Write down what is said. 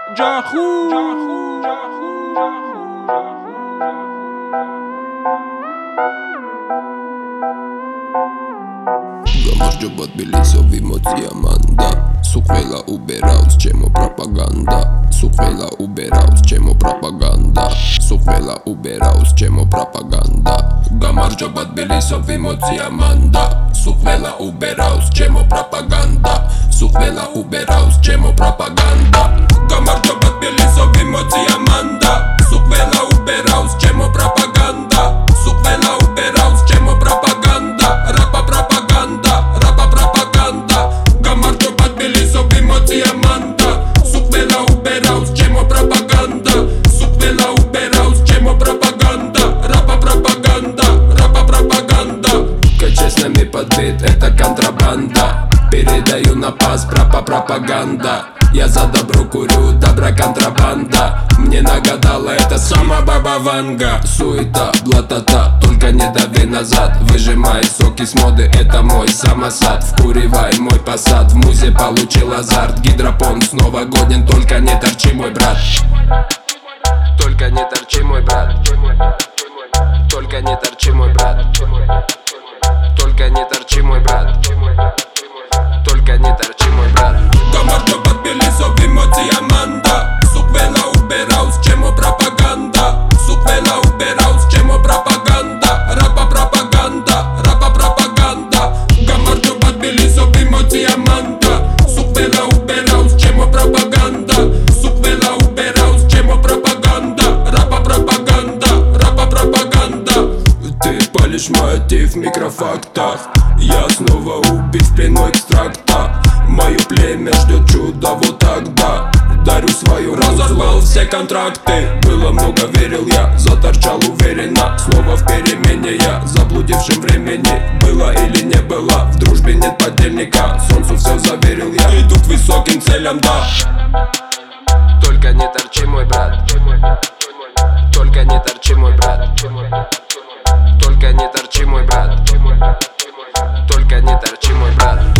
გამარჯობა თბილისო ვიმოწია მანდა სულ ყველა უბერავს ჩემო პროპაგანდა სულ ყველა უბერავს ჩემო პროპაგანდა სულ ყველა უბერავს ჩემო პროპაგანდა გამარჯობა თბილისო ვიმოწია მანდა სულ ყველა უბერავს ჩემო პროპაგანდა სულ ყველა უბერავს ჩემო პროპაგანდა გამარჯობა თბილისო ვიმოწია მანდა სულ ყველა უბერავს ჩემო პროპაგანდა სულ ყველა უბერავს ჩემო პროპაგანდა რაპა პროპაგანდა რაპა პროპაგანდა გამარჯობა თბილისო ვიმოწია მანდა სულ ყველა უბერავს ჩემო პროპაგანდა სულ ყველა უბერავს ჩემო პროპаганда рапа пропаганда рапа пропаганда честно мне подбит это контрабанда передаю на пас пропаганда я за добро курю добра контрабанда мне нагадала это сама баба Ванга суета блатата только не дави назад выжимай соки с моды это мой самосад вкуривай мой посад в музе получил азарт гидропон снова годен только не торчи мой брат только не торчи мой брат только не торчи мой брат только не торчи мой брат только не торчи мой брат გამარჯობა თბილისო ვიმოწია მანდა სულ ყველა უბერავს ჩემო პროპაგანდა სულ ყველა უბერავს ჩემო პროპაგანდა რაპა პროპაგანდა რაპა პროპაგანდა გამარჯობა თბილისო ვიმოწია მანდა სულ ყველა უბერავს ჩემო პროპაგანდა სულ ყველა უბერავს ჩემო პროპაგანდა რაპა პროპაგанда რაპа пропаганда ты палишь мотив в микрофактах я снова убит в плену экстракта мое племя ждет чудо вот тогда дарю свою разорвал все контракты было много верил я заторчал уверенно снова в перемене я заблудившим времени было или не было в дружбе нет подельника солнцу все заверил я иду к высоким целям да только не торчи мой брат только не торчи мой брат только не торчи мой брат только не торчи мой брат